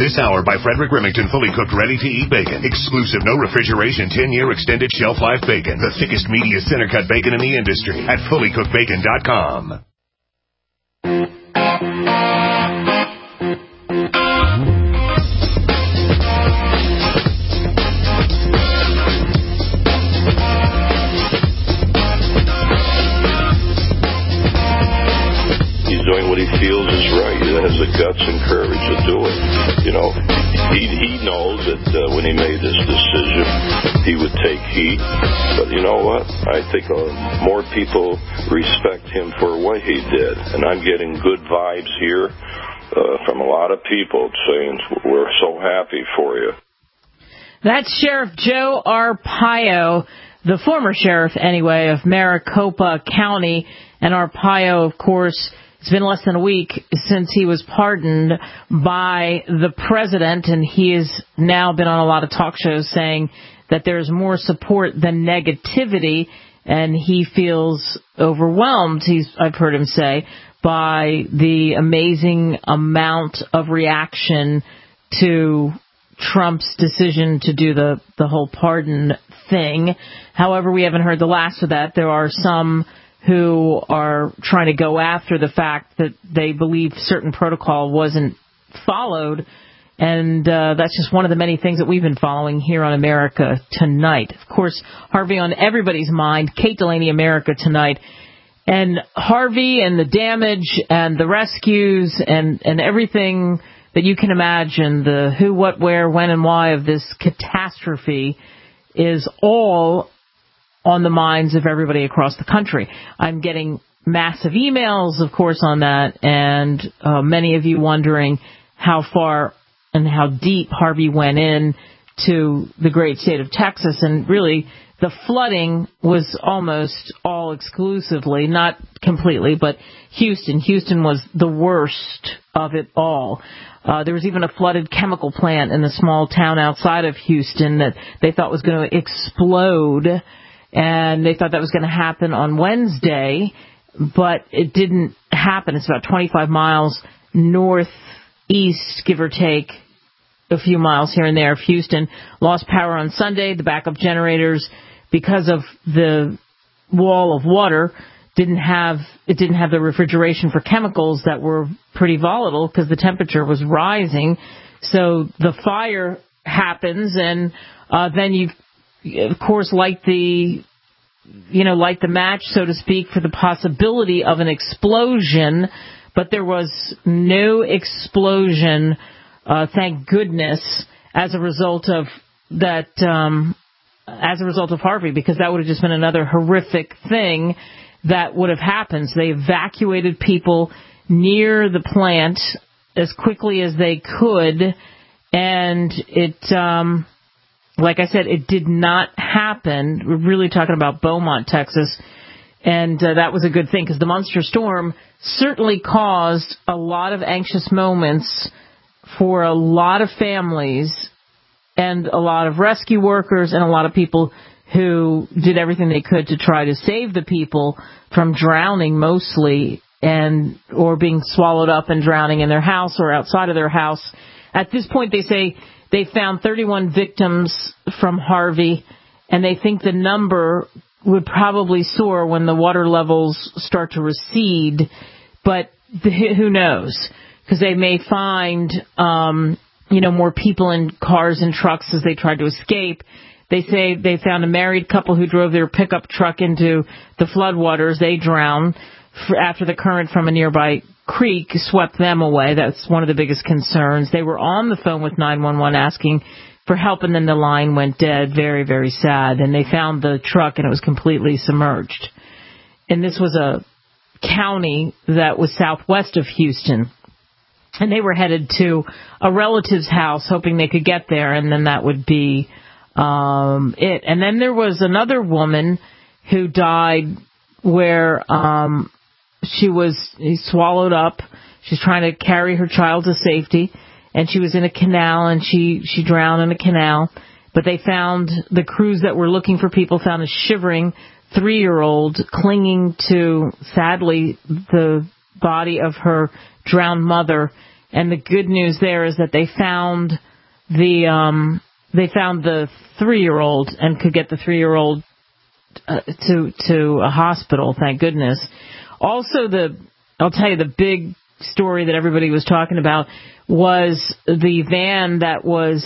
This hour by Frederick Remington, fully cooked, ready-to-eat bacon. Exclusive, no refrigeration, 10-year extended shelf life bacon. The thickest, meatiest, center-cut bacon in the industry at fullycookedbacon.com. Doing what he feels is right. He has the guts and courage to do it. You know, he knows that when he made this decision, he would take heat. But you know what? I think more people respect him for what he did. And I'm getting good vibes here from a lot of people saying, we're so happy for you. That's Sheriff Joe Arpaio, the former sheriff, anyway, of Maricopa County. And Arpaio, of course, it's been less than a week since he was pardoned by the president, and he has now been on a lot of talk shows saying that there's more support than negativity, and he feels overwhelmed, I've heard him say, by the amazing amount of reaction to Trump's decision to do the whole pardon thing. However, we haven't heard the last of that. There are some who are trying to go after the fact that they believe certain protocol wasn't followed. And that's just one of the many things that we've been following here on America Tonight. Of course, Harvey on everybody's mind, Kate Delaney, America Tonight. And Harvey and the damage and the rescues and everything that you can imagine, the who, what, where, when, and why of this catastrophe is all on the minds of everybody across the country. I'm getting massive emails, of course, on that, and many of you wondering how far and how deep Harvey went in to the great state of Texas. And really, the flooding was almost all exclusively, not completely, but Houston. Houston was the worst of it all. There was even a flooded chemical plant in the small town outside of Houston that they thought was going to explode. And they thought that was going to happen on Wednesday, but it didn't happen. It's about 25 miles northeast, give or take a few miles here and there of Houston. Lost power on Sunday. The backup generators, because of the wall of water, didn't have the refrigeration for chemicals that were pretty volatile because the temperature was rising. So the fire happens, and then you, of course, light the match, so to speak, for the possibility of an explosion, but there was no explosion, thank goodness, as a result of that, as a result of Harvey, because that would have just been another horrific thing that would have happened. So they evacuated people near the plant as quickly as they could, and it, like I said, it did not happen. We're really talking about Beaumont, Texas, and that was a good thing because the monster storm certainly caused a lot of anxious moments for a lot of families and a lot of rescue workers and a lot of people who did everything they could to try to save the people from drowning mostly or being swallowed up and drowning in their house or outside of their house. At this point, they say they found 31 victims from Harvey, and they think the number would probably soar when the water levels start to recede. But who knows? Because they may find, more people in cars and trucks as they tried to escape. They say they found a married couple who drove their pickup truck into the floodwaters. They drowned after the current from a nearby creek swept them away. That's one of the biggest concerns. They were on the phone with 911 asking for help, and then the line went dead. Very, very sad. And they found the truck, and it was completely submerged. And this was a county that was southwest of Houston. And they were headed to a relative's house, hoping they could get there, and then that would be it. And then there was another woman who died where she was swallowed up. She's trying to carry her child to safety, and she was in a canal, and she drowned in a canal. But they found, the crews that were looking for people found a shivering 3-year-old clinging to, sadly, the body of her drowned mother. And the good news there is that they found the 3-year-old and could get the 3-year-old to a hospital. Thank goodness. Also, I'll tell you the big story that everybody was talking about was the van that was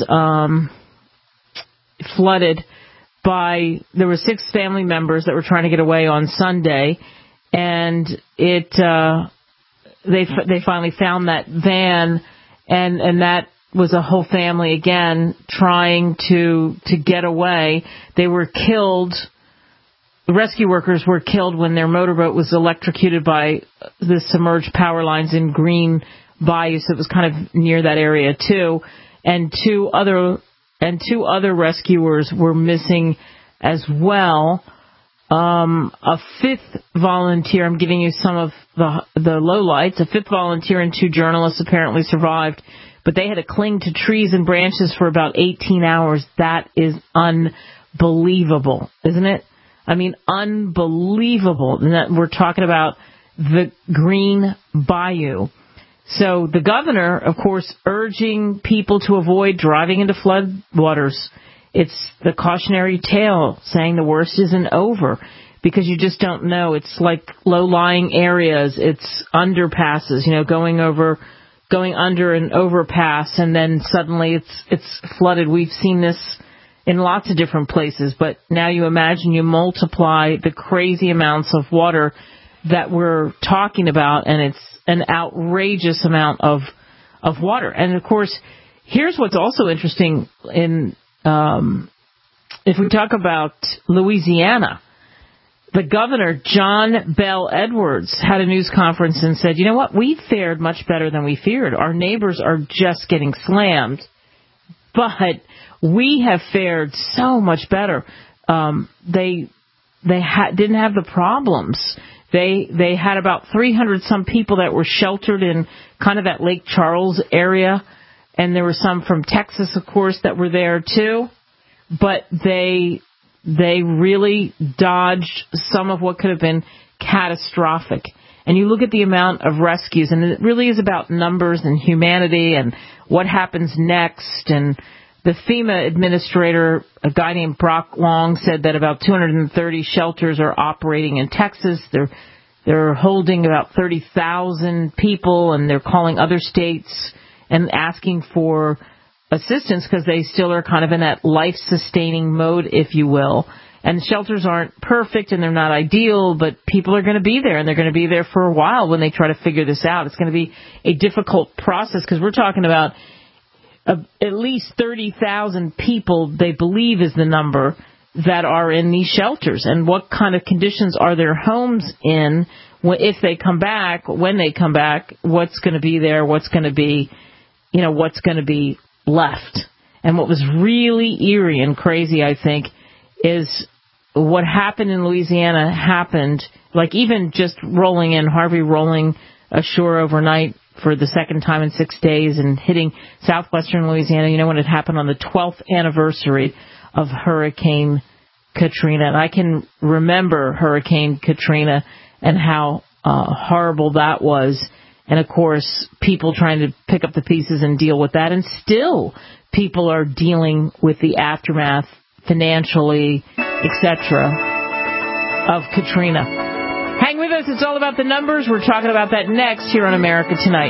flooded by. There were 6 family members that were trying to get away on Sunday, and they finally found that van, and that was a whole family again trying to get away. They were killed. The rescue workers were killed when their motorboat was electrocuted by the submerged power lines in Green Bayou, so it was kind of near that area too. And two other rescuers were missing as well. A 5th volunteer, I'm giving you some of the lowlights. A 5th volunteer and 2 journalists apparently survived, but they had to cling to trees and branches for about 18 hours. That is unbelievable, isn't it? I mean, unbelievable. And we're talking about the Green Bayou. So the governor, of course, urging people to avoid driving into floodwaters. It's the cautionary tale saying the worst isn't over because you just don't know. It's like low-lying areas. It's underpasses, going under an overpass, and then suddenly it's flooded. We've seen this in lots of different places, but now you imagine you multiply the crazy amounts of water that we're talking about, and it's an outrageous amount of water. And of course, here's what's also interesting if we talk about Louisiana. The governor, John Bel Edwards, had a news conference and said, you know what, we fared much better than we feared. Our neighbors are just getting slammed, but we have fared so much better. They didn't have the problems. They had about 300 some people that were sheltered in kind of that Lake Charles area, and there were some from Texas, of course, that were there too. But they really dodged some of what could have been catastrophic. And you look at the amount of rescues, and it really is about numbers and humanity and what happens next. And the FEMA administrator, a guy named Brock Long, said that about 230 shelters are operating in Texas. They're holding about 30,000 people, and they're calling other states and asking for assistance because they still are kind of in that life-sustaining mode, if you will. And shelters aren't perfect and they're not ideal, but people are going to be there, and they're going to be there for a while when they try to figure this out. It's going to be a difficult process because we're talking about at least 30,000 people, they believe is the number, that are in these shelters. And what kind of conditions are their homes in if they come back, when they come back, what's going to be there, what's going to be left. And what was really eerie and crazy, I think, is what happened in Louisiana happened, like even just Harvey rolling ashore overnight for the second time in 6 days and hitting southwestern Louisiana, when it happened on the 12th anniversary of Hurricane Katrina. And I can remember Hurricane Katrina and how horrible that was. And, of course, people trying to pick up the pieces and deal with that. And still people are dealing with the aftermath financially, etc., of Katrina. Hang with us. It's all about the numbers. We're talking about that next here on America Tonight.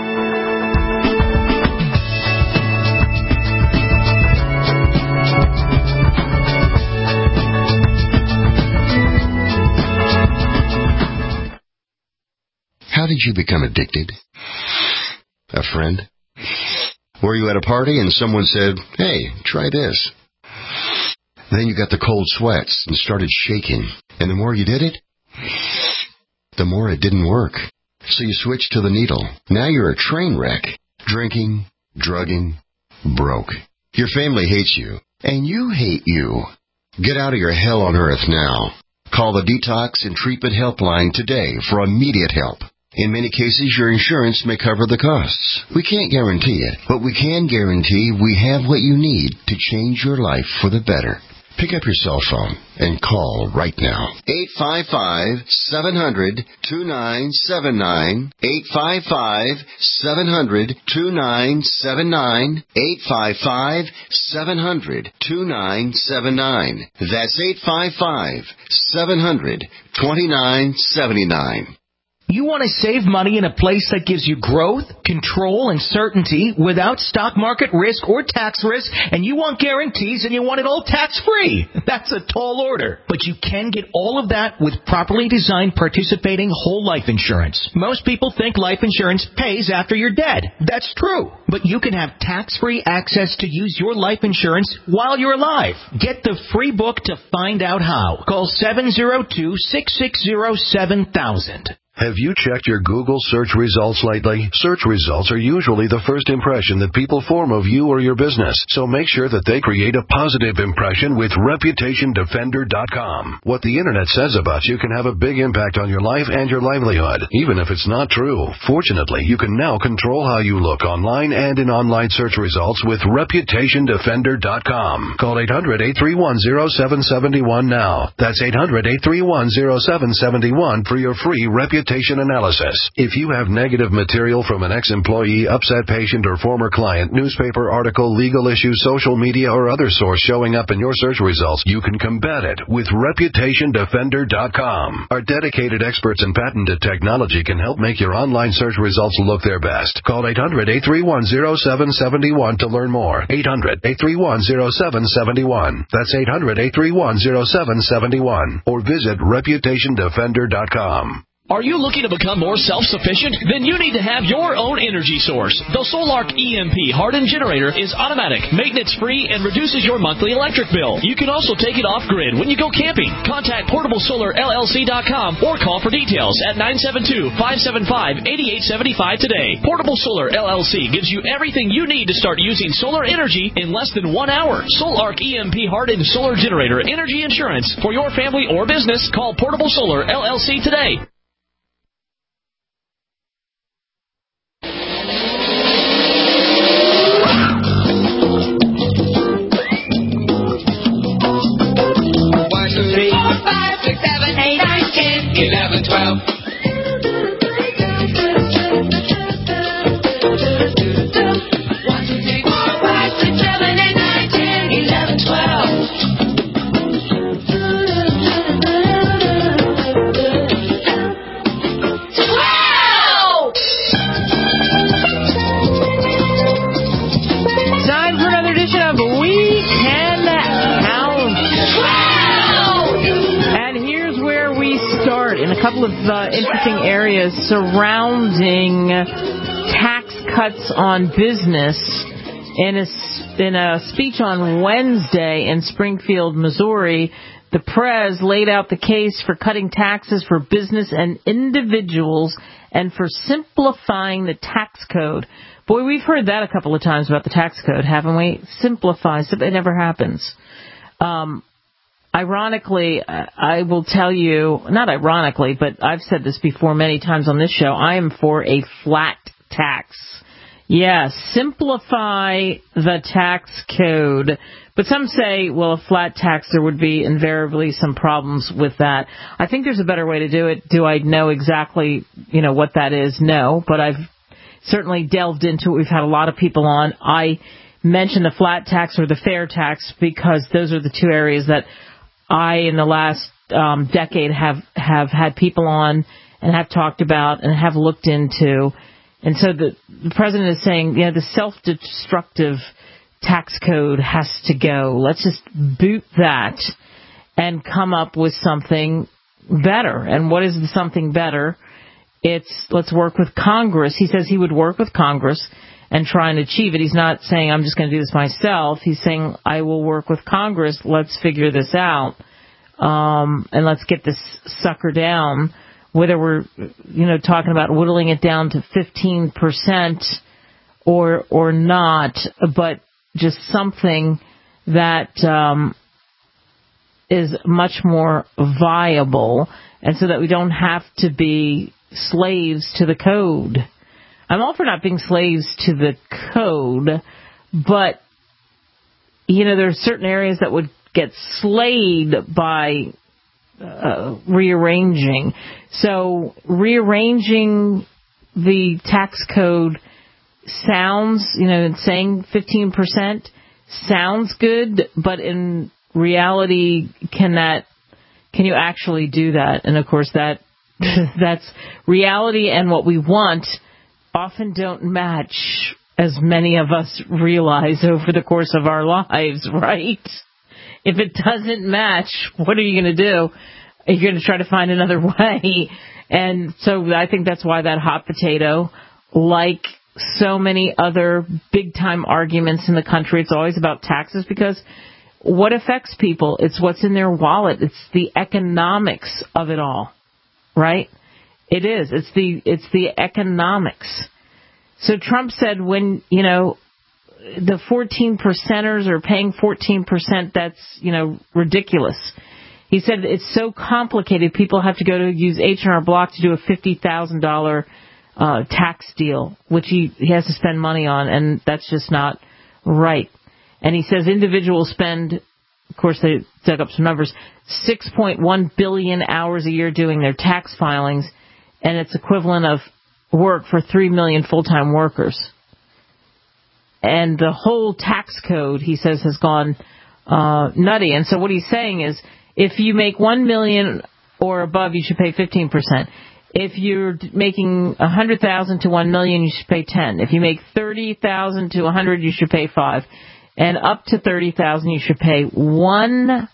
How did you become addicted? A friend? Were you at a party and someone said, hey, try this? Then you got the cold sweats and started shaking. And the more you did it, the more it didn't work. So you switched to the needle. Now you're a train wreck. Drinking, drugging, broke. Your family hates you. And you hate you. Get out of your hell on earth now. Call the Detox and Treatment Helpline today for immediate help. In many cases, your insurance may cover the costs. We can't guarantee it, but we can guarantee we have what you need to change your life for the better. Pick up your cell phone and call right now. 855-700-2979. 855-700-2979. 855-700-2979. That's 855-700-2979. You want to save money in a place that gives you growth, control, and certainty without stock market risk or tax risk, and you want guarantees and you want it all tax-free. That's a tall order. But you can get all of that with properly designed participating whole life insurance. Most people think life insurance pays after you're dead. That's true. But you can have tax-free access to use your life insurance while you're alive. Get the free book to find out how. Call 702-660-7000. Have you checked your Google search results lately? Search results are usually the first impression that people form of you or your business, so make sure that they create a positive impression with ReputationDefender.com. What the Internet says about you can have a big impact on your life and your livelihood, even if it's not true. Fortunately, you can now control how you look online and in online search results with ReputationDefender.com. Call 800-831-0771 now. That's 800-831-0771 for your free reputation analysis. If you have negative material from an ex-employee, upset patient, or former client, newspaper article, legal issue, social media, or other source showing up in your search results, you can combat it with ReputationDefender.com. Our dedicated experts and patented technology can help make your online search results look their best. Call 800-831-0771 to learn more. 800-831-0771. That's 800-831-0771. Or visit ReputationDefender.com. Are you looking to become more self-sufficient? Then you need to have your own energy source. The Solark EMP hardened generator is automatic, maintenance-free, and reduces your monthly electric bill. You can also take it off-grid when you go camping. Contact PortableSolarLLC.com or call for details at 972-575-8875 today. Portable Solar LLC gives you everything you need to start using solar energy in less than 1 hour. Solark EMP hardened solar generator energy insurance for your family or business. Call Portable Solar LLC today. Interesting areas surrounding tax cuts on business. In a speech on Wednesday in Springfield, Missouri, the Prez laid out the case for cutting taxes for business and individuals and for simplifying the tax code. Boy, we've heard that a couple of times about the tax code, haven't we? Simplify. It never happens. Ironically, I will tell you, not ironically, but I've said this before many times on this show, I am for a flat tax. Yes, simplify the tax code. But some say, well, a flat tax, there would be invariably some problems with that. I think there's a better way to do it. Do I know exactly, what that is? No, but I've certainly delved into it. We've had a lot of people on. I mentioned the flat tax or the fair tax because those are the two areas that I, in the last decade, have had people on and have talked about and have looked into. And so the president is saying, the self-destructive tax code has to go. Let's just boot that and come up with something better. And what is the something better? It's let's work with Congress. He says he would work with Congress and try and achieve it. He's not saying, I'm just going to do this myself. He's saying, I will work with Congress. Let's figure this out. And let's get this sucker down. Whether we're, talking about whittling it down to 15% or not, but just something that is much more viable, and so that we don't have to be slaves to the code. I'm all for not being slaves to the code, but, there are certain areas that would get slayed by rearranging. So rearranging the tax code sounds, saying 15% sounds good, but in reality, can you actually do that? And of course that's reality, and what we want often don't match, as many of us realize over the course of our lives, right? If it doesn't match, what are you going to do? You're going to try to find another way. And so I think that's why that hot potato, like so many other big-time arguments in the country, it's always about taxes, because what affects people? It's what's in their wallet. It's the economics of it all, right? It is. It's the economics. So Trump said when, the 14%ers are paying 14%, that's, ridiculous. He said it's so complicated, people have to go to use H&R Block to do a $50,000 tax deal, which he has to spend money on, and that's just not right. And he says individuals spend, of course they dug up some numbers, 6.1 billion hours a year doing their tax filings, and it's equivalent of work for 3 million full-time workers. And the whole tax code, he says, has gone nutty. And so what he's saying is, if you make 1 million or above, you should pay 15%. If you're making 100,000 to 1 million, you should pay 10. If you make 30,000 to 100, you should pay 5. And up to 30,000, you should pay 1%.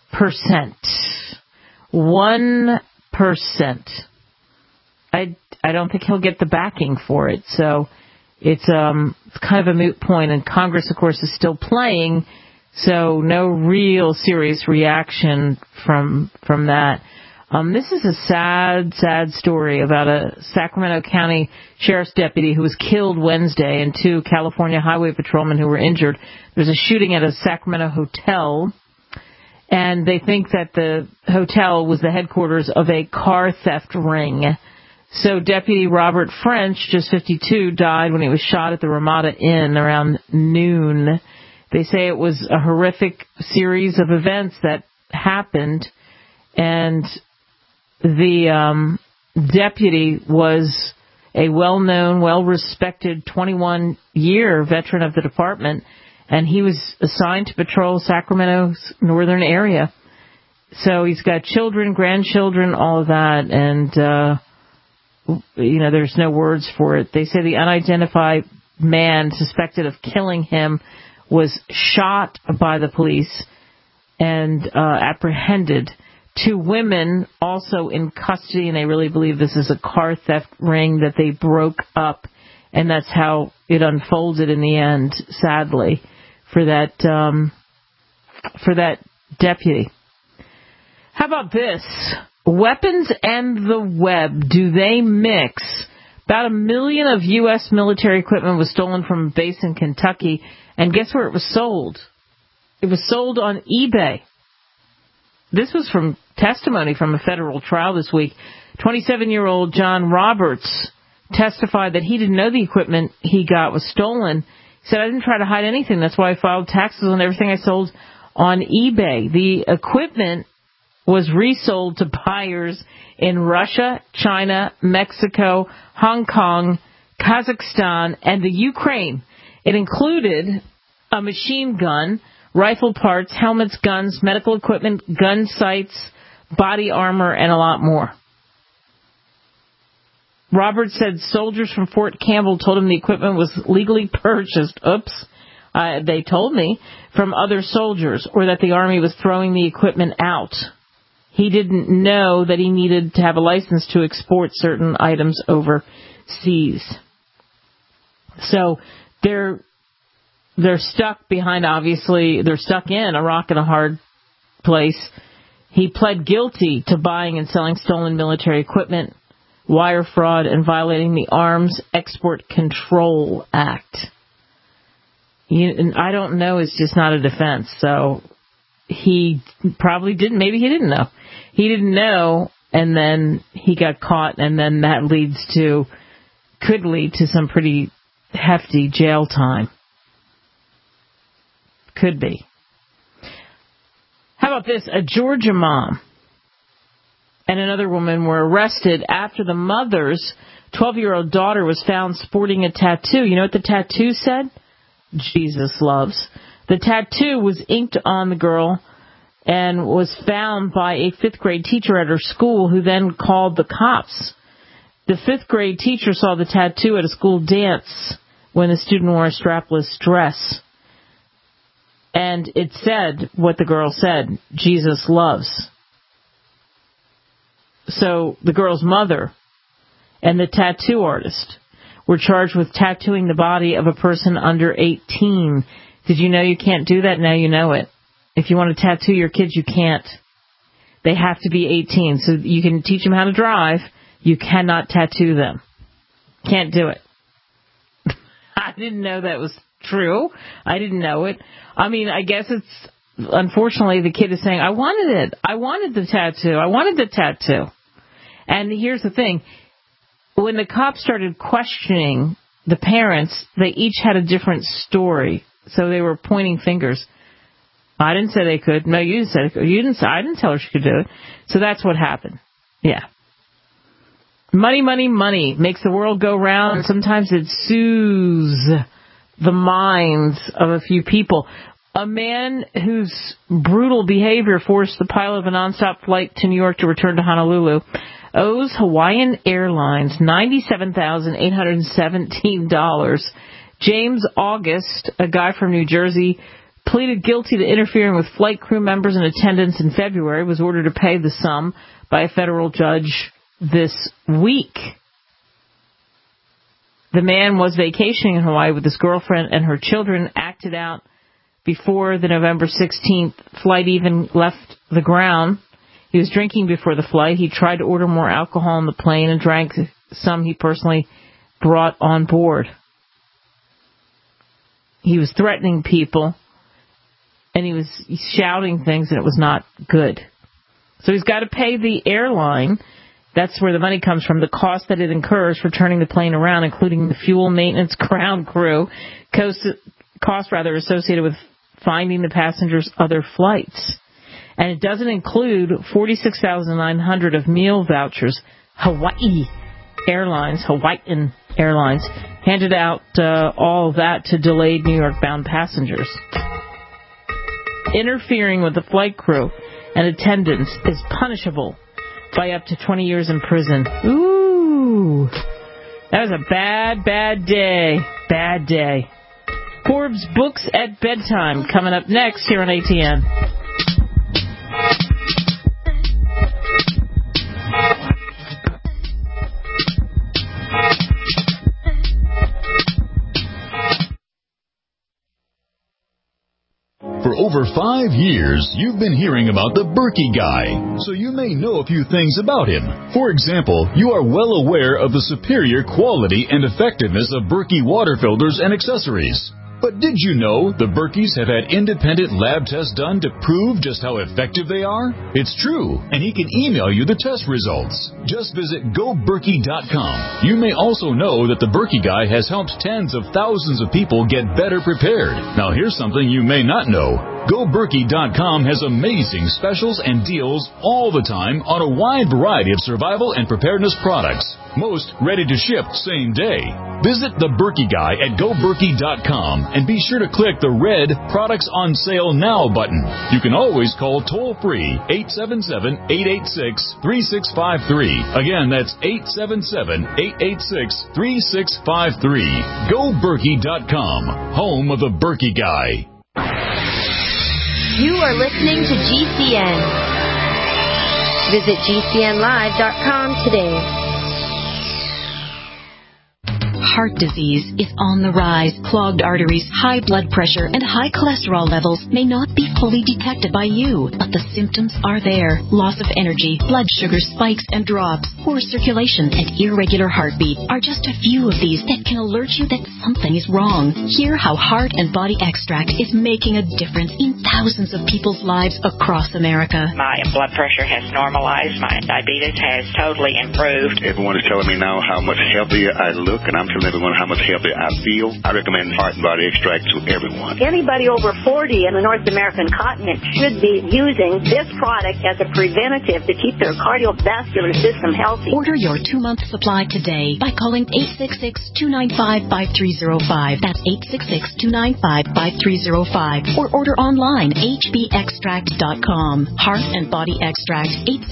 1%. I don't think he'll get the backing for it. So it's kind of a moot point, and Congress, of course, is still playing, so no real serious reaction from that. This is a sad story about a Sacramento County Sheriff's deputy who was killed Wednesday and 2 California Highway Patrolmen who were injured. There's a shooting at a Sacramento hotel, and they think that the hotel was the headquarters of a car theft ring. So Deputy Robert French, just 52, died when he was shot at the Ramada Inn around noon. They say it was a horrific series of events that happened, and the deputy was a well-known, well-respected 21-year veteran of the department, and he was assigned to patrol Sacramento's northern area. So he's got children, grandchildren, all of that, and there's no words for it. They say the unidentified man suspected of killing him was shot by the police and apprehended. 2 women also in custody, and they really believe this is a car theft ring that they broke up, and that's how it unfolded in the end, sadly, for that deputy. How about this? Weapons and the web, do they mix? About 1 million of U.S. military equipment was stolen from a base in Kentucky, and guess where it was sold? It was sold on eBay. This was from testimony from a federal trial this week. 27-year-old John Roberts testified that he didn't know the equipment he got was stolen. He said, I didn't try to hide anything. That's why I filed taxes on everything I sold on eBay. The equipment was resold to buyers in Russia, China, Mexico, Hong Kong, Kazakhstan, and the Ukraine. It included a machine gun, rifle parts, helmets, guns, medical equipment, gun sights, body armor, and a lot more. Roberts said soldiers from Fort Campbell told him the equipment was legally purchased. They told me, from other soldiers, or that the Army was throwing the equipment out. He didn't know that he needed to have a license to export certain items overseas. So they're stuck behind, obviously, they're stuck in a rock and a hard place. He pled guilty to buying and selling stolen military equipment, wire fraud, and violating the Arms Export Control Act. I don't know, it's just not a defense. So he probably didn't, maybe he didn't know. He didn't know, and then he got caught, and then that could lead to some pretty hefty jail time. Could be. about this? A Georgia mom and another woman were arrested after the mother's 12-year-old daughter was found sporting a tattoo. You know what the tattoo said? Jesus loves. The tattoo was inked on the girl and was found by a 5th grade teacher at her school, who then called the cops. The 5th grade teacher saw the tattoo at a school dance when the student wore a strapless dress. And it said what the girl said, Jesus loves. So the girl's mother and the tattoo artist were charged with tattooing the body of a person under 18. Did you know you can't do that? Now you know it. If you want to tattoo your kids, you can't. They have to be 18. So you can teach them how to drive. You cannot tattoo them. Can't do it. I didn't know that was true. I didn't know it. I mean, I guess it's, unfortunately, the kid is saying, I wanted it. I wanted the tattoo. I wanted the tattoo. And here's the thing. When the cops started questioning the parents, they each had a different story. So they were pointing fingers. I didn't say they could. No, you said it could. I didn't tell her she could do it. So that's what happened. Yeah. Money, money, money makes the world go round. Sometimes it soothes the minds of a few people. A man whose brutal behavior forced the pilot of a nonstop flight to New York to return to Honolulu owes Hawaiian Airlines $97,817. James August, a guy from New Jersey, pleaded guilty to interfering with flight crew members and attendants in February, was ordered to pay the sum by a federal judge this week. The man was vacationing in Hawaii with his girlfriend and her children, acted out before the November 16th flight even left the ground. He was drinking before the flight. He tried to order more alcohol on the plane and drank some he personally brought on board. He was threatening people, and he was shouting things, and it was not good. So he's got to pay the airline. That's where the money comes from, the cost that it incurs for turning the plane around, including the fuel, maintenance, ground crew, costs associated with finding the passengers other flights. And it doesn't include $46,900 of meal vouchers. Hawaiian Airlines handed out all of that to delayed New York-bound passengers. Interfering with the flight crew and attendants is punishable by up to 20 years in prison. Ooh, that was a bad, bad day. Bad day. Forbes Books at Bedtime coming up next here on ATN. For over 5 years, you've been hearing about the Berkey Guy, so you may know a few things about him. For example, you are well aware of the superior quality and effectiveness of Berkey water filters and accessories. But did you know the Berkeys have had independent lab tests done to prove just how effective they are? It's true, and he can email you the test results. Just visit GoBerkey.com. You may also know that the Berkey Guy has helped tens of thousands of people get better prepared. Now here's something you may not know. GoBerkey.com has amazing specials and deals all the time on a wide variety of survival and preparedness products. Most ready to ship same day. Visit the Berkey Guy at GoBerkey.com and be sure to click the red Products on Sale Now button. You can always call toll-free 877-886-3653. Again, that's 877-886-3653. GoBerkey.com, home of the Berkey Guy. You are listening to GCN. Visit GCNlive.com today. Heart disease is on the rise. Clogged arteries, high blood pressure, and high cholesterol levels may not be fully detected by you, but the symptoms are there. Loss of energy, blood sugar spikes and drops, poor circulation, and irregular heartbeat are just a few of these that can alert you that something is wrong. Hear how Heart and Body Extract is making a difference in thousands of people's lives across America. My blood pressure has normalized. My diabetes has totally improved. Everyone is telling me now how much healthier I look, and I'm telling everyone how much healthier I feel. I recommend Heart and Body Extract to everyone. Anybody over 40 in the North American continent should be using this product as a preventative to keep their cardiovascular system healthy. Order your 2-month supply today by calling 866-295-5305. That's 866-295-5305. Or order online, hbextract.com. Heart and Body Extract,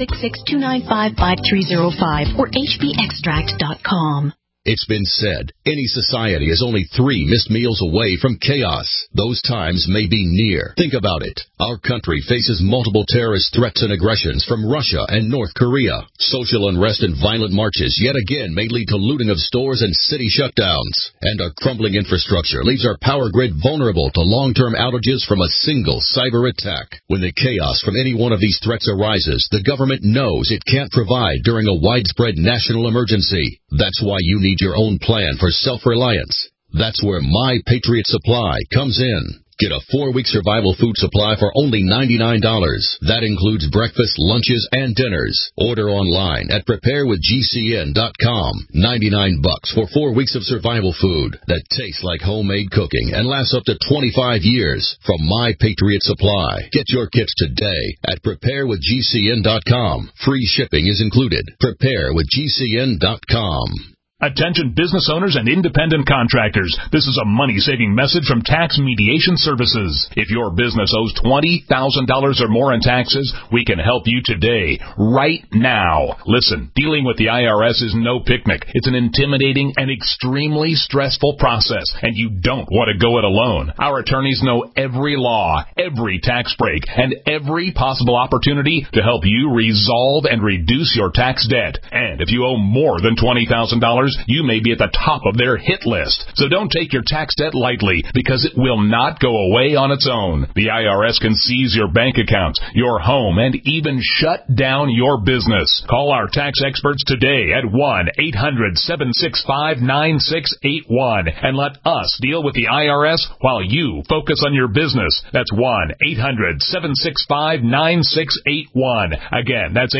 866-295-5305 or hbextract.com. It's been said, any society is only 3 missed meals away from chaos. Those times may be near. Think about it. Our country faces multiple terrorist threats and aggressions from Russia and North Korea. Social unrest and violent marches yet again may lead to looting of stores and city shutdowns. And our crumbling infrastructure leaves our power grid vulnerable to long-term outages from a single cyber attack. When the chaos from any one of these threats arises, the government knows it can't provide during a widespread national emergency. That's why you need your own plan for self-reliance. That's where My Patriot Supply comes in. Get a 4-week survival food supply for only $99. That includes breakfast, lunches, and dinners. Order online at preparewithgcn.com. $99 for 4 weeks of survival food that tastes like homemade cooking and lasts up to 25 years from My Patriot Supply. Get your kits today at preparewithgcn.com. Free shipping is included. Preparewithgcn.com. Attention business owners and independent contractors. This is a money-saving message from Tax Mediation Services. If your business owes $20,000 or more in taxes, we can help you today, right now. Listen, dealing with the IRS is no picnic. It's an intimidating and extremely stressful process, and you don't want to go it alone. Our attorneys know every law, every tax break, and every possible opportunity to help you resolve and reduce your tax debt. And if you owe more than $20,000, you may be at the top of their hit list. So don't take your tax debt lightly, because it will not go away on its own. The IRS can seize your bank accounts, your home, and even shut down your business. Call our tax experts today at 1-800-765-9681 and let us deal with the IRS while you focus on your business. That's 1-800-765-9681. Again, that's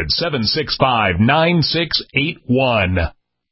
800-765-9681.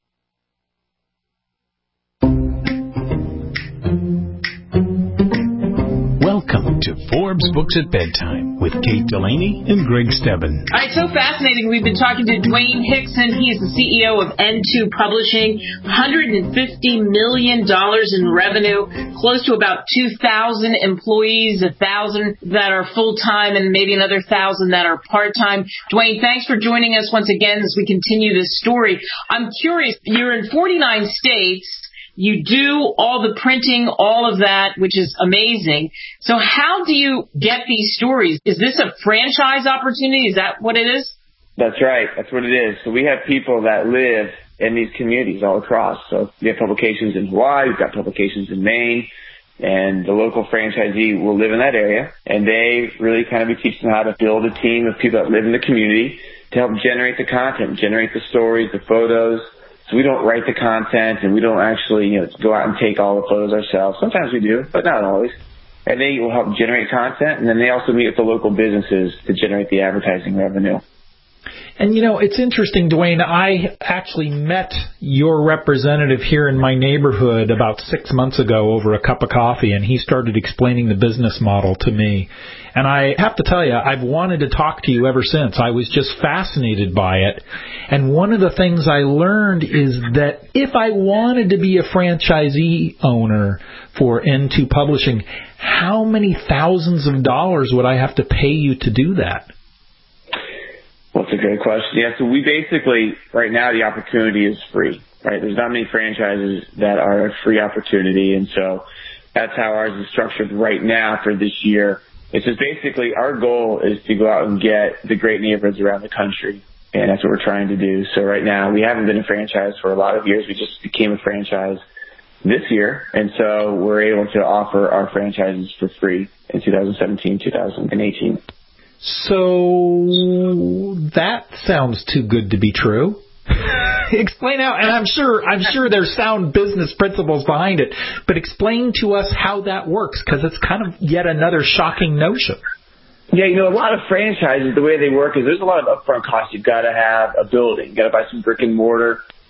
Welcome to Forbes Books at Bedtime with Kate Delaney and Greg Stebbin. All right, so fascinating. We've been talking to Dwayne Hickson. He is the CEO of N2 Publishing. $150 million in revenue, close to about 2,000 employees, 1,000 that are full-time and maybe another 1,000 that are part-time. Dwayne, thanks for joining us once again as we continue this story. I'm curious, you're in 49 states. You do all the printing, all of that, which is amazing. So how do you get these stories? Is this a franchise opportunity? Is that what it is? That's right. That's what it is. So we have people that live in these communities all across. So we have publications in Hawaii. We've got publications in Maine. And the local franchisee will live in that area. And they really kind of teach them how to build a team of people that live in the community to help generate the content, generate the stories, the photos. So we don't write the content, and we don't actually, go out and take all the photos ourselves. Sometimes we do, but not always. And they will help generate content, and then they also meet with the local businesses to generate the advertising revenue. And, it's interesting, Dwayne, I actually met your representative here in my neighborhood about 6 months ago over a cup of coffee, and he started explaining the business model to me. And I have to tell you, I've wanted to talk to you ever since. I was just fascinated by it. And one of the things I learned is that if I wanted to be a franchisee owner for N2 Publishing, how many thousands of dollars would I have to pay you to do that? Well, that's a great question. Yeah, so we basically, right now, the opportunity is free, right? There's not many franchises that are a free opportunity, and so that's how ours is structured right now for this year. It's just basically our goal is to go out and get the great neighborhoods around the country, and that's what we're trying to do. So right now, we haven't been a franchise for a lot of years. We just became a franchise this year, and so we're able to offer our franchises for free in 2017, 2018. So that sounds too good to be true. Explain how, and I'm sure there's sound business principles behind it, but explain to us how that works, because it's kind of yet another shocking notion. Yeah, a lot of franchises, the way they work is there's a lot of upfront costs. You've got to have a building. You've got to buy some brick and mortar.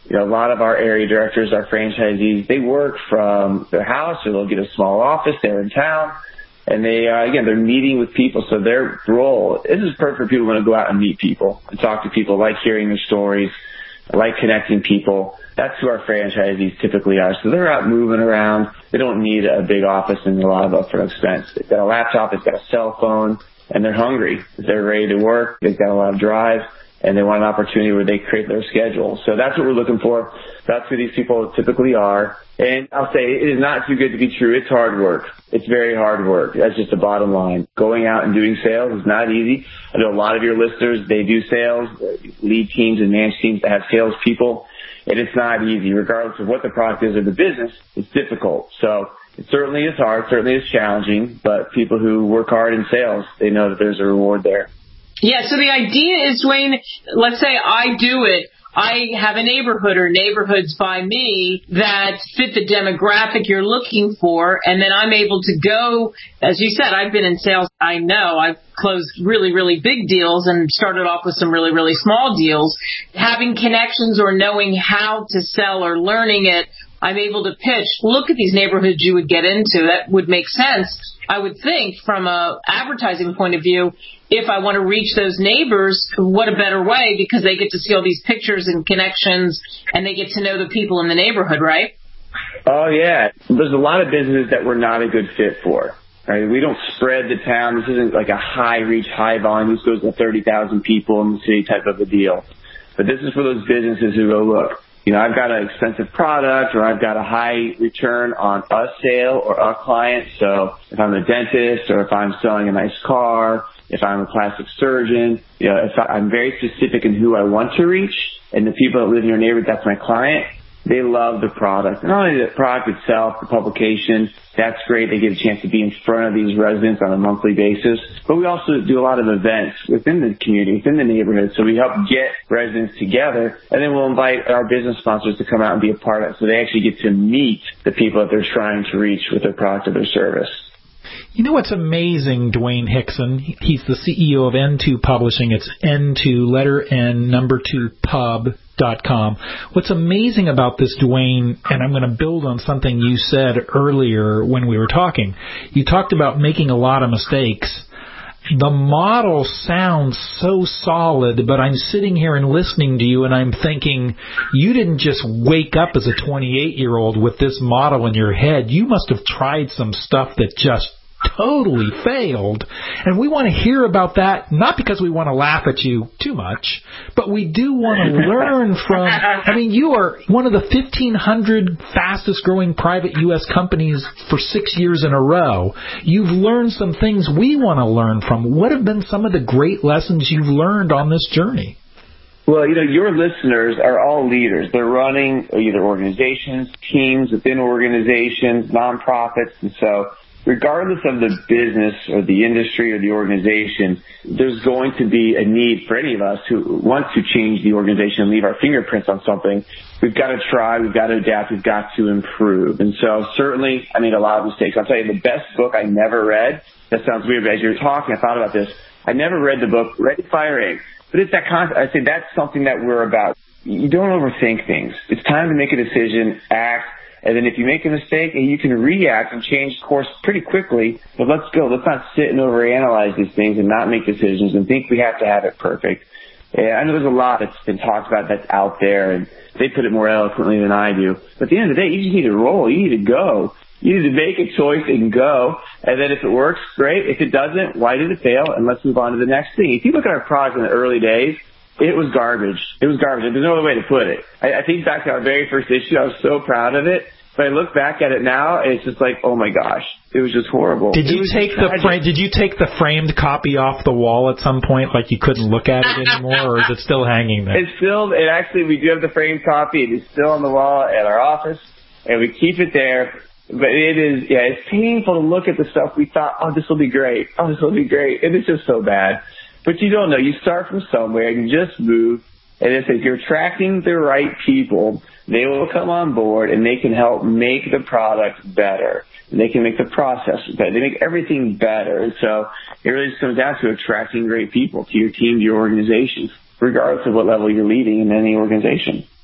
You know, a lot of our area directors, our franchisees, they work from their house, or they'll get a small office there in town. And they, again, they're meeting with people. So their role, this is perfect for people who want to go out and meet people and talk to people, like hearing their stories, like connecting people. That's who our franchisees typically are. So they're out moving around. They don't need a big office and a lot of upfront expense. They've got a laptop, they've got a cell phone, and they're hungry. They're ready to work. They've got a lot of drive, and they want an opportunity where they create their schedule. So that's what we're looking for. That's who these people typically are. And I'll say it is not too good to be true. It's hard work. It's very hard work. That's just the bottom line. Going out and doing sales is not easy. I know a lot of your listeners, they do sales, lead teams and manage teams that have salespeople, and it's not easy. Regardless of what the product is or the business, it's difficult. So it certainly is hard, certainly is challenging, but people who work hard in sales, they know that there's a reward there. Yeah, so the idea is, Dwayne, let's say I do it. I have a neighborhood or neighborhoods by me that fit the demographic you're looking for, and then I'm able to go, as you said, I've been in sales. I know I've closed really, really big deals and started off with some really, really small deals. Having connections or knowing how to sell or learning it, I'm able to pitch, look at these neighborhoods you would get into. That would make sense, I would think, from a advertising point of view. If I want to reach those neighbors, what a better way, because they get to see all these pictures and connections, and they get to know the people in the neighborhood, right? Oh, yeah. There's a lot of businesses that we're not a good fit for. Right? We don't spread the town. This isn't like a high-reach, high-volume. This goes to 30,000 people in the city type of a deal. But this is for those businesses who go, look, you know, I've got an expensive product, or I've got a high return on a sale or a client. So if I'm a dentist, or if I'm selling a nice car, if I'm a plastic surgeon, you know, if I'm very specific in who I want to reach, and the people that live in your neighborhood, that's my client, they love the product. Not only the product itself, the publication, that's great. They get a chance to be in front of these residents on a monthly basis. But we also do a lot of events within the community, within the neighborhood. So we help get residents together, and then we'll invite our business sponsors to come out and be a part of it, so they actually get to meet the people that they're trying to reach with their product or their service. You know what's amazing, Dwayne Hickson? He's the CEO of N2 Publishing. It's N2, letter N, number 2, pub.com. What's amazing about this, Dwayne, and I'm going to build on something you said earlier when we were talking. You talked about making a lot of mistakes. The model sounds so solid, but I'm sitting here and listening to you, and I'm thinking, you didn't just wake up as a 28-year-old with this model in your head. You must have tried some stuff that just totally failed. And we want to hear about that, not because we want to laugh at you too much, but we do want to learn from, I mean, you are one of the 1,500 fastest growing private U.S. companies for 6 years in a row. You've learned some things we want to learn from. What have been some of the great lessons you've learned on this journey? Well, you know, your listeners are all leaders. They're running either organizations, teams within organizations, nonprofits, and so regardless of the business or the industry or the organization, there's going to be a need for any of us who want to change the organization and leave our fingerprints on something. We've got to try, we've got to adapt, we've got to improve. And so certainly I made a lot of mistakes. I'll tell you, the best book I never read, that sounds weird, but as you're talking, I thought about this. I never read the book Ready, Fire, Aim. But it's that concept. I say that's something that we're about. You don't overthink things. It's time to make a decision, act. And then if you make a mistake, you can react and change course pretty quickly. But let's go. Let's not sit and overanalyze these things and not make decisions and think we have to have it perfect. And I know there's a lot that's been talked about that's out there, and they put it more eloquently than I do. But at the end of the day, you just need to roll. You need to go. You need to make a choice and go. And then if it works, great. If it doesn't, why did it fail? And let's move on to the next thing. If you look at our product in the early days, it was garbage. It was garbage. There's no other way to put it. I think back to our very first issue. I was so proud of it. But I look back at it now, and it's just like, oh my gosh, it was just horrible. Did you take the framed copy off the wall at some point, like you couldn't look at it anymore, or is it still hanging there? Actually, we do have the framed copy. It is still on the wall at our office, and we keep it there. But it's painful to look at the stuff we thought, oh, this will be great. Oh, this will be great. And it's just so bad. But you don't know. You start from somewhere, and you just move. And if you're attracting the right people, they will come on board and they can help make the product better. And they can make the process better. They make everything better. And so it really just comes down to attracting great people to your team, to your organization, regardless of what level you're leading in any organization.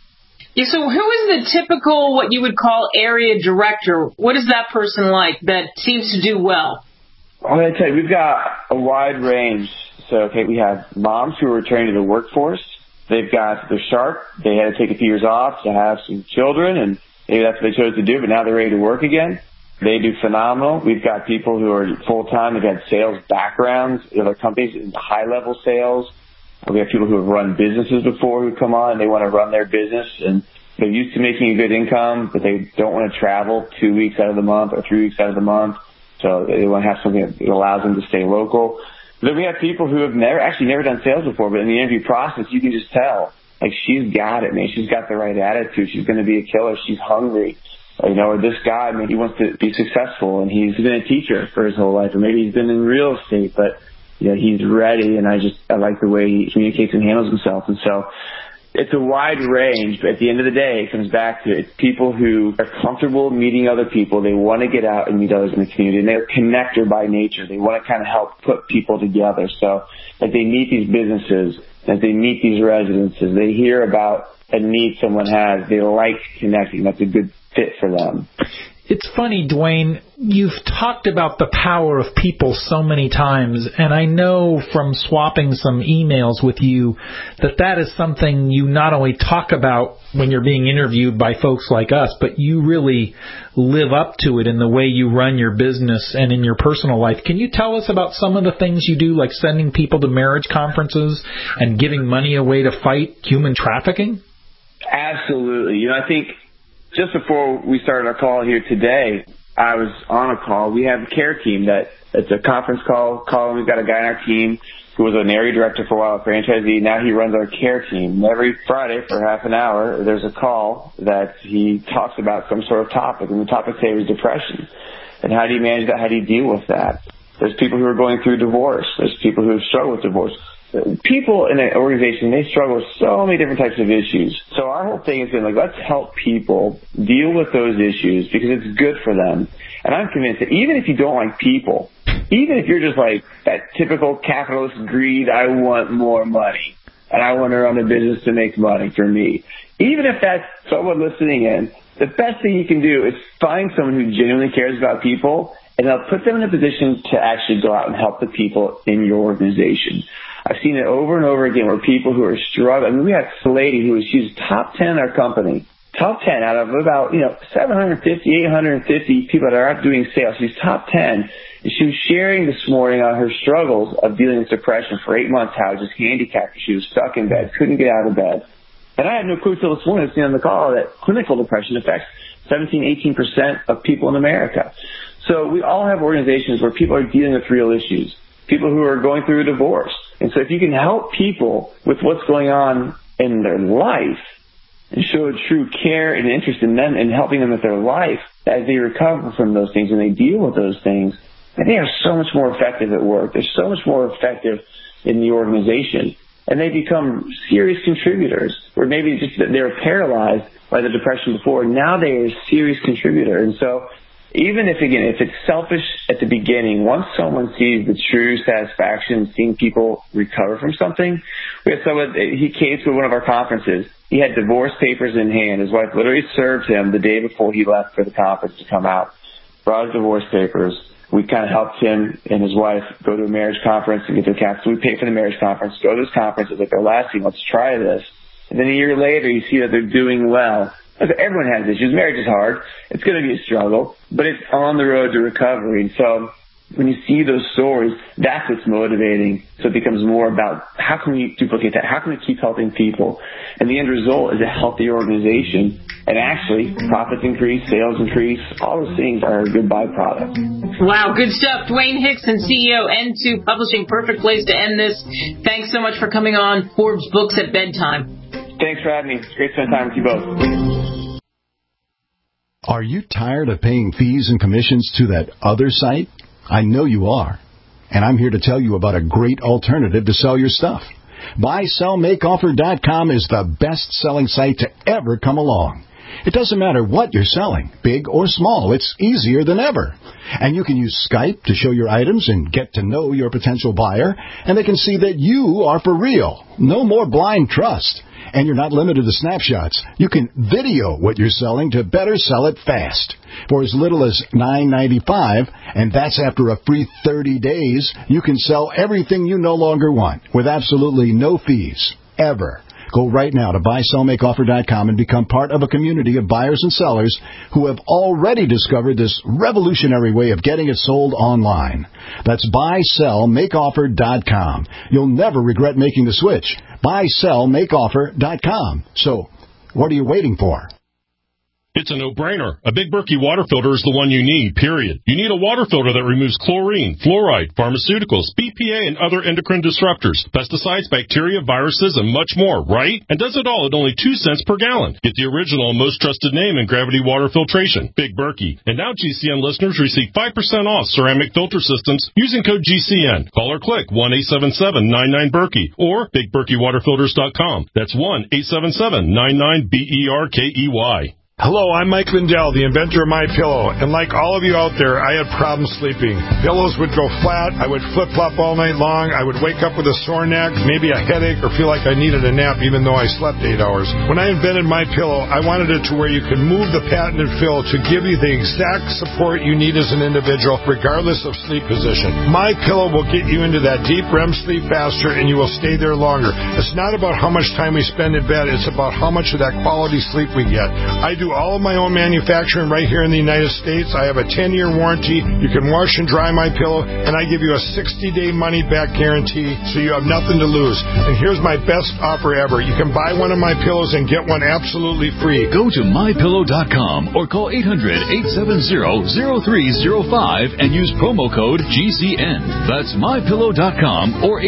Yeah, so who is the typical, what you would call, area director? What is that person like that seems to do well? I'm going to tell you, we've got a wide range. So, we have moms who are returning to the workforce. They're sharp. They had to take a few years off to have some children, and maybe that's what they chose to do, but now they're ready to work again. They do phenomenal. We've got people who are full-time. They've had sales backgrounds in other companies, in high-level sales. We have people who have run businesses before who come on and they want to run their business, and they're used to making a good income, but they don't want to travel 2 weeks out of the month or 3 weeks out of the month. So they want to have something that allows them to stay local. Then we have people who have never done sales before, but in the interview process, you can just tell, like, she's got it, man. She's got the right attitude. She's going to be a killer. She's hungry. Or this guy, he wants to be successful, and he's been a teacher for his whole life, or maybe he's been in real estate, but he's ready, and I like the way he communicates and handles himself. And so it's a wide range, but at the end of the day, it comes back to it's people who are comfortable meeting other people. They want to get out and meet others in the community, and they're connector by nature. They want to kind of help put people together. So as they meet these businesses, as they meet these residences, they hear about a need someone has. They like connecting. That's a good fit for them. It's funny, Dwayne, you've talked about the power of people so many times, and I know from swapping some emails with you that is something you not only talk about when you're being interviewed by folks like us, but you really live up to it in the way you run your business and in your personal life. Can you tell us about some of the things you do, like sending people to marriage conferences and giving money away to fight human trafficking? Absolutely. I think just before we started our call here today, I was on a call. We have a care team it's a conference call. We've got a guy on our team who was an area director for a while, a franchisee. Now he runs our care team. Every Friday for half an hour, there's a call that he talks about some sort of topic. And the topic today was depression. And how do you manage that? How do you deal with that? There's people who are going through divorce. There's people who have struggled with divorce. People in an organization, they struggle with so many different types of issues. So our whole thing has been let's help people deal with those issues because it's good for them. And I'm convinced that even if you don't like people, even if you're just like that typical capitalist greed, I want more money and I want to run a business to make money for me, even if that's someone listening in, the best thing you can do is find someone who genuinely cares about people, and they'll put them in a position to actually go out and help the people in your organization. I've seen it over and over again where people who are struggling. We had a lady she's top 10 in our company, top 10 out of about 750, 850 people that are out doing sales. She's top 10. And she was sharing this morning on her struggles of dealing with depression for 8 months, how it was just handicapped. She was stuck in bed, couldn't get out of bed. And I had no clue till this morning, on the call, that clinical depression affects 17, 18% of people in America. So we all have organizations where people are dealing with real issues, people who are going through a divorce. And so if you can help people with what's going on in their life and show true care and interest in them and helping them with their life as they recover from those things and they deal with those things, they are so much more effective at work. They're so much more effective in the organization. And they become serious contributors, or maybe just they were paralyzed by the depression before. Now they are a serious contributor. And so even if it's selfish at the beginning, once someone sees the true satisfaction seeing people recover from something, we had someone, he came to one of our conferences. He had divorce papers in hand. His wife literally served him the day before he left for the conference to come out, brought his divorce papers. We kind of helped him and his wife go to a marriage conference and get their caps. So we paid for the marriage conference, go to this conference. It's like their last thing. Let's try this. And then a year later, you see that they're doing well. Everyone has issues. Marriage is hard. It's going to be a struggle, but it's on the road to recovery. And so when you see those stories, that's what's motivating. So it becomes more about how can we duplicate that? How can we keep helping people? And the end result is a healthy organization. And actually, profits increase, sales increase. All those things are a good byproduct. Wow, good stuff. Dwayne Hickson, CEO, N2 Publishing. Perfect place to end this. Thanks so much for coming on Forbes Books at Bedtime. Thanks for having me. It's great to spend time with you both. Are you tired of paying fees and commissions to that other site? I know you are. And I'm here to tell you about a great alternative to sell your stuff. BuySellMakeOffer.com is the best-selling site to ever come along. It doesn't matter what you're selling, big or small. It's easier than ever. And you can use Skype to show your items and get to know your potential buyer, and they can see that you are for real. No more blind trust. And you're not limited to snapshots. You can video what you're selling to better sell it fast. For as little as $9.95, and that's after a free 30 days, you can sell everything you no longer want with absolutely no fees, ever. Go right now to buysellmakeoffer.com and become part of a community of buyers and sellers who have already discovered this revolutionary way of getting it sold online. That's buysellmakeoffer.com. You'll never regret making the switch. Buysellmakeoffer.com. So, what are you waiting for? It's a no-brainer. A Big Berkey water filter is the one you need, period. You need a water filter that removes chlorine, fluoride, pharmaceuticals, BPA, and other endocrine disruptors, pesticides, bacteria, viruses, and much more, right? And does it all at only 2 cents per gallon. Get the original and most trusted name in gravity water filtration, Big Berkey. And now GCN listeners receive 5% off ceramic filter systems using code GCN. Call or click 1-877-99-BERKEY or BigBerkeyWaterFilters.com. That's 1-877-99-BERKEY. Hello, I'm Mike Lindell, the inventor of MyPillow, and like all of you out there, I had problems sleeping. Pillows would go flat, I would flip-flop all night long, I would wake up with a sore neck, maybe a headache, or feel like I needed a nap even though I slept 8 hours. When I invented MyPillow, I wanted it to where you could move the patented fill to give you the exact support you need as an individual, regardless of sleep position. MyPillow will get you into that deep REM sleep faster, and you will stay there longer. It's not about how much time we spend in bed, it's about how much of that quality sleep we get. I do all of my own manufacturing right here in the United States. I have a 10-year warranty. You can wash and dry my pillow, and I give you a 60-day money-back guarantee, so you have nothing to lose. And here's my best offer ever. You can buy one of my pillows and get one absolutely free. Go to MyPillow.com or call 800-870-0305 and use promo code GCN. That's MyPillow.com or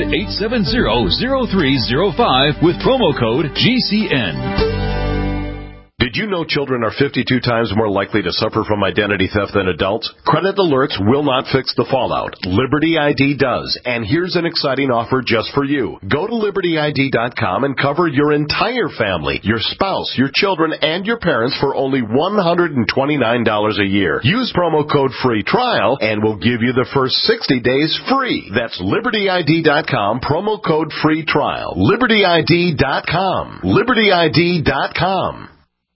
800-870-0305 with promo code GCN. Did you know children are 52 times more likely to suffer from identity theft than adults? Credit alerts will not fix the fallout. Liberty ID does. And here's an exciting offer just for you. Go to LibertyID.com and cover your entire family, your spouse, your children, and your parents for only $129 a year. Use promo code FREE TRIAL and we'll give you the first 60 days free. That's LibertyID.com, promo code FREE TRIAL. LibertyID.com. LibertyID.com.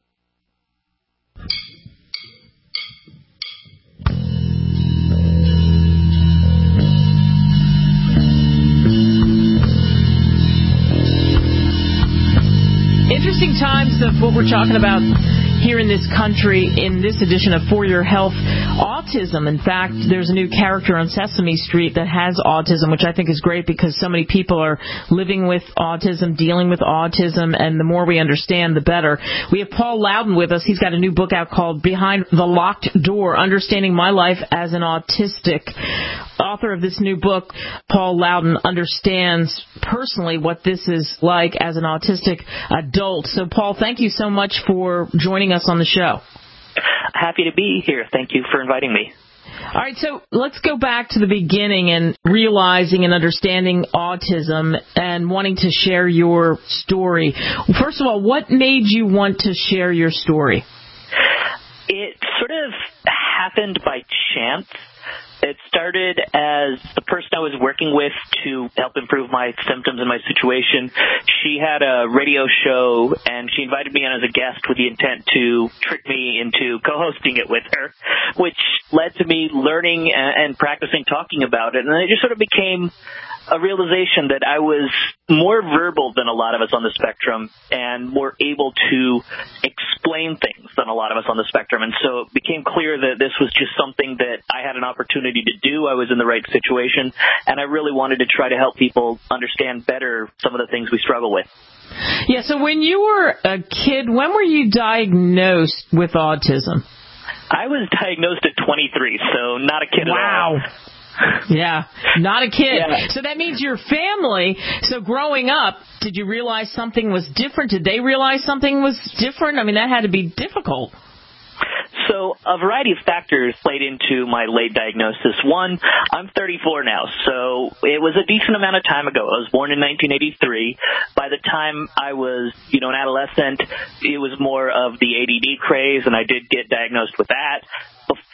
Interesting times of what we're talking about here in this country in this edition of For Your Health. Autism. In fact, there's a new character on Sesame Street that has autism, which I think is great because so many people are living with autism, dealing with autism, and the more we understand, the better. We have Paul Loudon with us. He's got a new book out called Behind the Locked Door, Understanding My Life as an Autistic. Author of this new book, Paul Loudon, understands personally what this is like as an autistic adult. So, Paul, thank you so much for joining us on the show. Happy to be here. Thank you for inviting me. All right, so let's go back to the beginning and realizing and understanding autism and wanting to share your story. First of all, what made you want to share your story? It sort of happened by chance. It started as the person I was working with to help improve my symptoms and my situation. She had a radio show, and she invited me on as a guest with the intent to trick me into co-hosting it with her, which led to me learning and practicing talking about it. And it just sort of became a realization that I was more verbal than a lot of us on the spectrum and more able to explain things than a lot of us on the spectrum. And so it became clear that this was just something that I had an opportunity to do. I was in the right situation, and I really wanted to try to help people understand better some of the things we struggle with. Yeah, so when you were a kid, when were you diagnosed with autism? I was diagnosed at 23, so not a kid at all. Wow. Yeah, not a kid. Yeah. So that means your family, so growing up, did you realize something was different? Did they realize something was different? I mean, that had to be difficult. So a variety of factors played into my late diagnosis. One, I'm 34 now, so it was a decent amount of time ago. I was born in 1983. By the time I was, an adolescent, it was more of the ADD craze, and I did get diagnosed with that.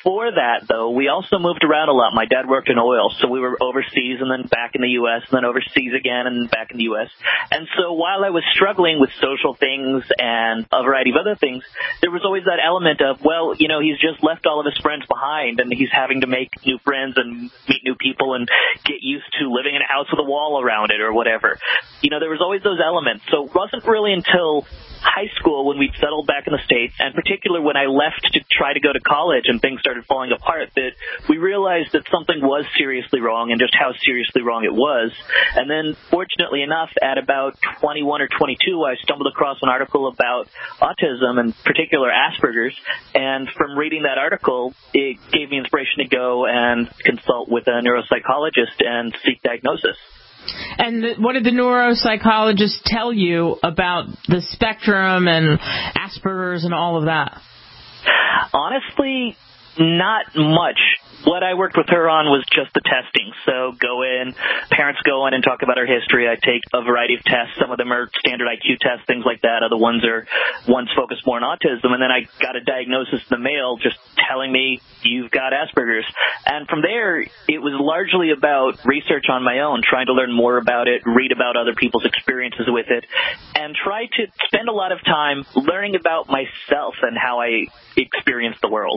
Before that, though, we also moved around a lot. My dad worked in oil, so we were overseas and then back in the U.S. and then overseas again and back in the U.S. And so while I was struggling with social things and a variety of other things, there was always that element of, well, you know, he's just left all of his friends behind and he's having to make new friends and meet new people and get used to living in a house with a wall around it or whatever. You know, there was always those elements. So it wasn't really until high school when we'd settled back in the States, and particularly when I left to try to go to college and things started falling apart, that we realized that something was seriously wrong and just how seriously wrong it was. And then, fortunately enough, at about 21 or 22, I stumbled across an article about autism, in particular Asperger's, and from reading that article, it gave me inspiration to go and consult with a neuropsychologist and seek diagnosis. And what did the neuropsychologist tell you about the spectrum and Asperger's and all of that? Honestly, not much. What I worked with her on was just the testing. So parents go in and talk about our history. I take a variety of tests. Some of them are standard IQ tests, things like that. Other ones focused more on autism. And then I got a diagnosis in the mail just telling me, you've got Asperger's. And from there, it was largely about research on my own, trying to learn more about it, read about other people's experiences with it, and try to spend a lot of time learning about myself and how I experience the world.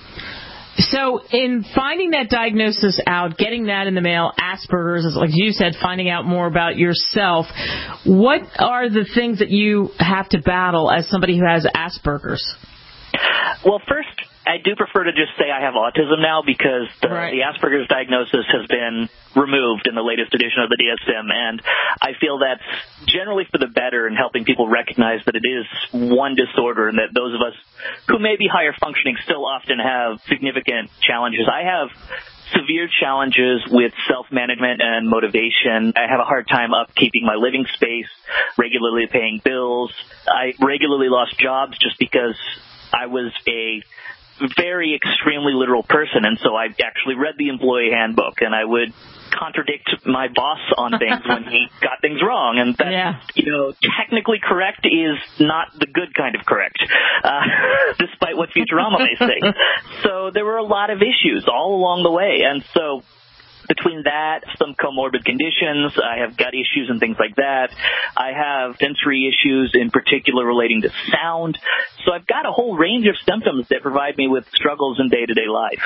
So in finding that diagnosis out, getting that in the mail, Asperger's, like you said, finding out more about yourself, what are the things that you have to battle as somebody who has Asperger's? Well, first, I do prefer to just say I have autism now because the Asperger's diagnosis has been removed in the latest edition of the DSM, and I feel that's generally for the better in helping people recognize that it is one disorder and that those of us who may be higher functioning still often have significant challenges. I have severe challenges with self-management and motivation. I have a hard time upkeeping my living space, regularly paying bills. I regularly lost jobs just because I was a very extremely literal person, and so I actually read the employee handbook, and I would contradict my boss on things when he got things wrong, and that, technically correct is not the good kind of correct, despite what Futurama may say. So there were a lot of issues all along the way, and so between that, some comorbid conditions, I have gut issues and things like that. I have sensory issues, in particular relating to sound. So I've got a whole range of symptoms that provide me with struggles in day-to-day life.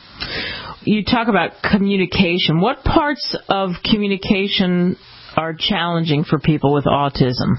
You talk about communication. What parts of communication are challenging for people with autism?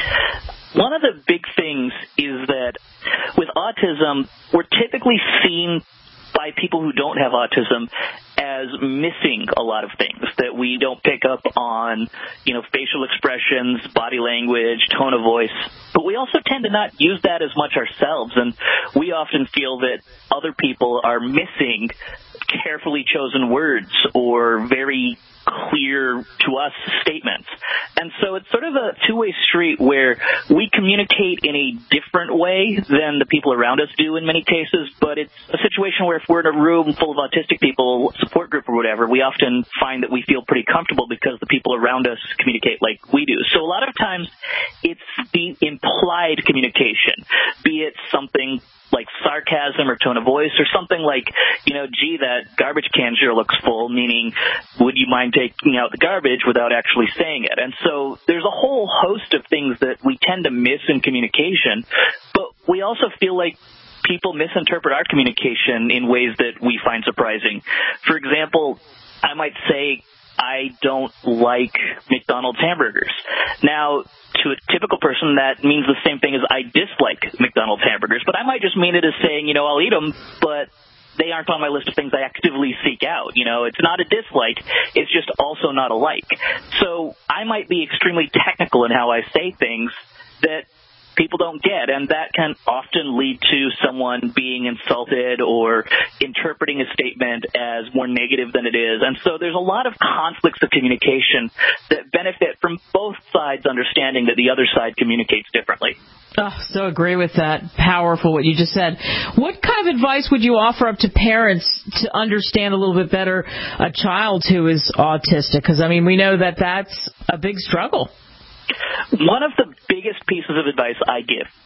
One of the big things is that with autism, we're typically seen by people who don't have autism as missing a lot of things, that we don't pick up on, facial expressions, body language, tone of voice. But we also tend to not use that as much ourselves, and we often feel that other people are missing carefully chosen words or very clear to us statements. And so it's sort of a two-way street where we communicate in a different way than the people around us do in many cases, but it's a situation where if we're in a room full of autistic people, support group or whatever, we often find that we feel pretty comfortable because the people around us communicate like we do. So a lot of times it's the implied communication, be it something like sarcasm or tone of voice, or something like, gee, that garbage can sure looks full, meaning, would you mind taking out the garbage without actually saying it? And so there's a whole host of things that we tend to miss in communication, but we also feel like people misinterpret our communication in ways that we find surprising. For example, I might say, I don't like McDonald's hamburgers. Now, to a typical person, that means the same thing as I dislike McDonald's hamburgers, but I might just mean it as saying, I'll eat them, but they aren't on my list of things I actively seek out. It's not a dislike, it's just also not a like. So I might be extremely technical in how I say things that people don't get, and that can often lead to someone being insulted or interpreting a statement as more negative than it is. And so there's a lot of conflicts of communication that benefit from both sides understanding that the other side communicates differently. Oh, so agree with that. Powerful what you just said. What kind of advice would you offer up to parents to understand a little bit better a child who is autistic? Because, we know that that's a big struggle. One of the biggest pieces of advice I give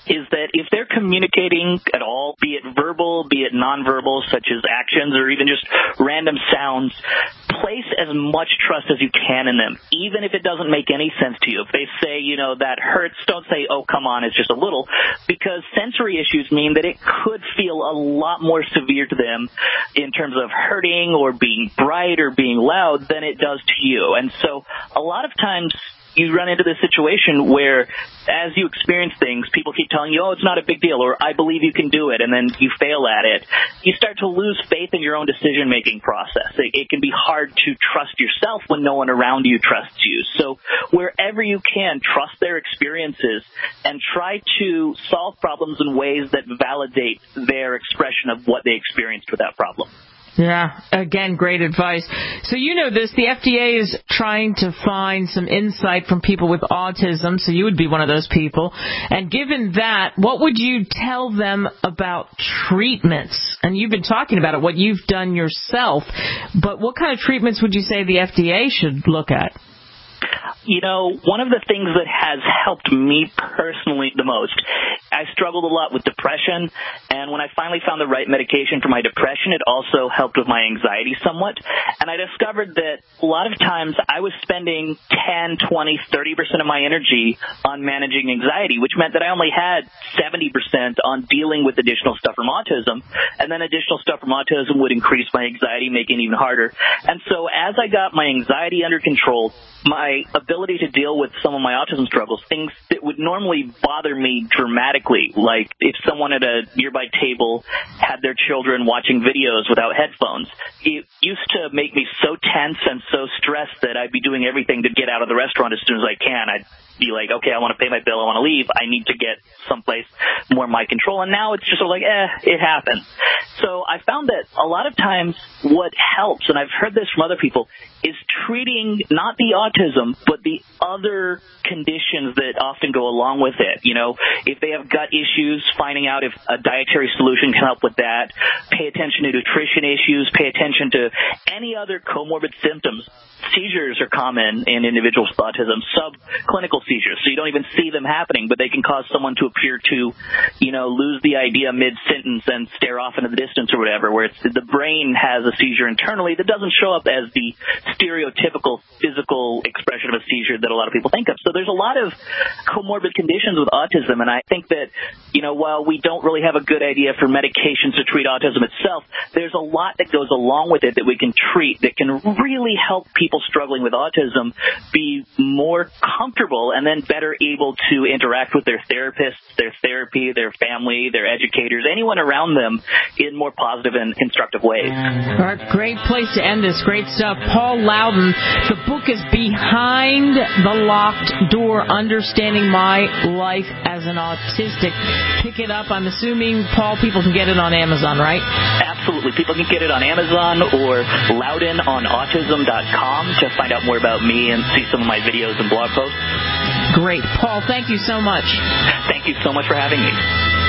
is that if they're communicating at all, be it verbal, be it nonverbal, such as actions or even just random sounds, place as much trust as you can in them, even if it doesn't make any sense to you. If they say, that hurts, don't say, oh, come on, it's just a little, because sensory issues mean that it could feel a lot more severe to them in terms of hurting or being bright or being loud than it does to you. And so a lot of times you run into this situation where as you experience things, people keep telling you, oh, it's not a big deal, or I believe you can do it, and then you fail at it. You start to lose faith in your own decision-making process. It can be hard to trust yourself when no one around you trusts you. So wherever you can, trust their experiences and try to solve problems in ways that validate their expression of what they experienced with that problem. Yeah, again, great advice. So this, the FDA is trying to find some insight from people with autism, so you would be one of those people. And given that, what would you tell them about treatments? And you've been talking about it, what you've done yourself, but what kind of treatments would you say the FDA should look at? One of the things that has helped me personally the most, I struggled a lot with depression, and when I finally found the right medication for my depression, it also helped with my anxiety somewhat. And I discovered that a lot of times I was spending 10, 20, 30% of my energy on managing anxiety, which meant that I only had 70% on dealing with additional stuff from autism, and then additional stuff from autism would increase my anxiety, making it even harder. And so as I got my anxiety under control, my ability to deal with some of my autism struggles, things that would normally bother me dramatically, like if someone at a nearby table had their children watching videos without headphones, it used to make me so tense and so stressed that I'd be doing everything to get out of the restaurant as soon as I can. I'd be like, okay, I want to pay my bill, I want to leave, I need to get someplace more in my control. And now it's just sort of like, it happens. So I found that a lot of times what helps, and I've heard this from other people, is treating not the autism, but the other conditions that often go along with it. If they have gut issues, finding out if a dietary solution can help with that. Pay attention to nutrition issues. Pay attention to any other comorbid symptoms. Seizures are common in individuals with autism, subclinical seizures, so you don't even see them happening, but they can cause someone to appear to, lose the idea mid-sentence and stare off into the distance or whatever, where the brain has a seizure internally that doesn't show up as the stereotypical physical expression of a seizure that a lot of people think of. So there's a lot of comorbid conditions with autism, and I think that, while we don't really have a good idea for medications to treat autism itself, there's a lot that goes along with it that we can treat that can really help people struggling with autism be more comfortable and then better able to interact with their therapists, their therapy, their family, their educators, anyone around them in more positive and constructive ways. All right, great place to end this. Great stuff. Paul Loudon, the book is Behind the Locked Door, Understanding My Life as an Autistic. Pick it up. I'm assuming, Paul, people can get it on Amazon, right? Absolutely. People can get it on Amazon or loudenonautism.com to find out more about me and see some of my videos and blog posts. Great. Paul, thank you so much. Thank you so much for having me.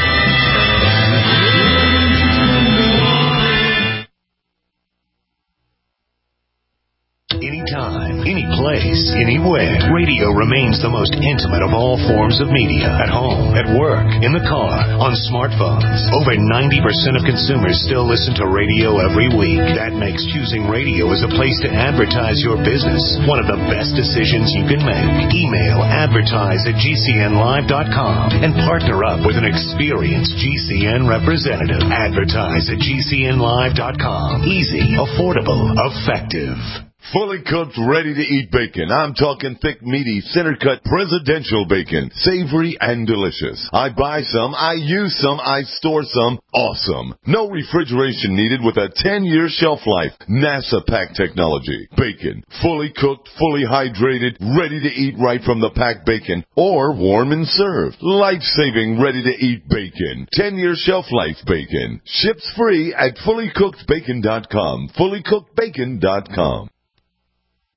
Anytime, any place, anywhere. Radio remains the most intimate of all forms of media. At home, at work, in the car, on smartphones. Over 90% of consumers still listen to radio every week. That makes choosing radio as a place to advertise your business one of the best decisions you can make. Email advertise@gcnlive.com and partner up with an experienced GCN representative. Advertise at gcnlive.com. Easy, affordable, effective. Fully cooked, ready-to-eat bacon. I'm talking thick, meaty, center-cut presidential bacon. Savory and delicious. I buy some, I use some, I store some. Awesome. No refrigeration needed with a 10-year shelf life. NASA pack technology. Bacon. Fully cooked, fully hydrated, ready to eat right from the packed bacon or warm and served. Life-saving, ready-to-eat bacon. 10-year shelf life bacon. Ships free at fullycookedbacon.com. Fullycookedbacon.com.